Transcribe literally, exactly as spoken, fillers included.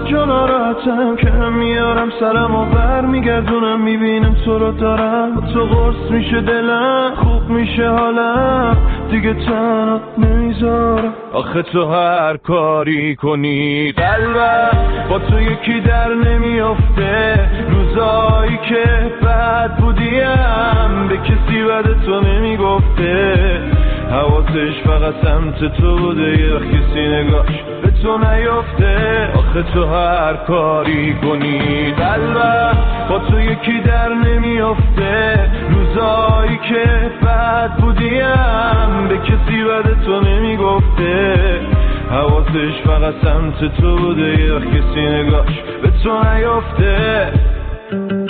جا ناراحتم که میارم سرم و بر میگردونم میبینم تو رو دارم. تو قرص میشه دلم، خوب میشه حالم، دیگه تنها نمیذارم. آخه تو هر کاری کنی قلبم با تو یکی در نمیافته. روزایی که بد بودیم به کسی بد تو نمیگفته. حواسش فقط سمت تو بوده، یه وقت کسی نگاش به تو نیافته. آخه تو هر کاری کنی قلبم با تو یکی در نمیافته. روزایی که بد بودیم به کسی بد تو نمیگفته. حواسش فقط سمت تو بوده، یه وقت کسی نگاش به تو نیافته.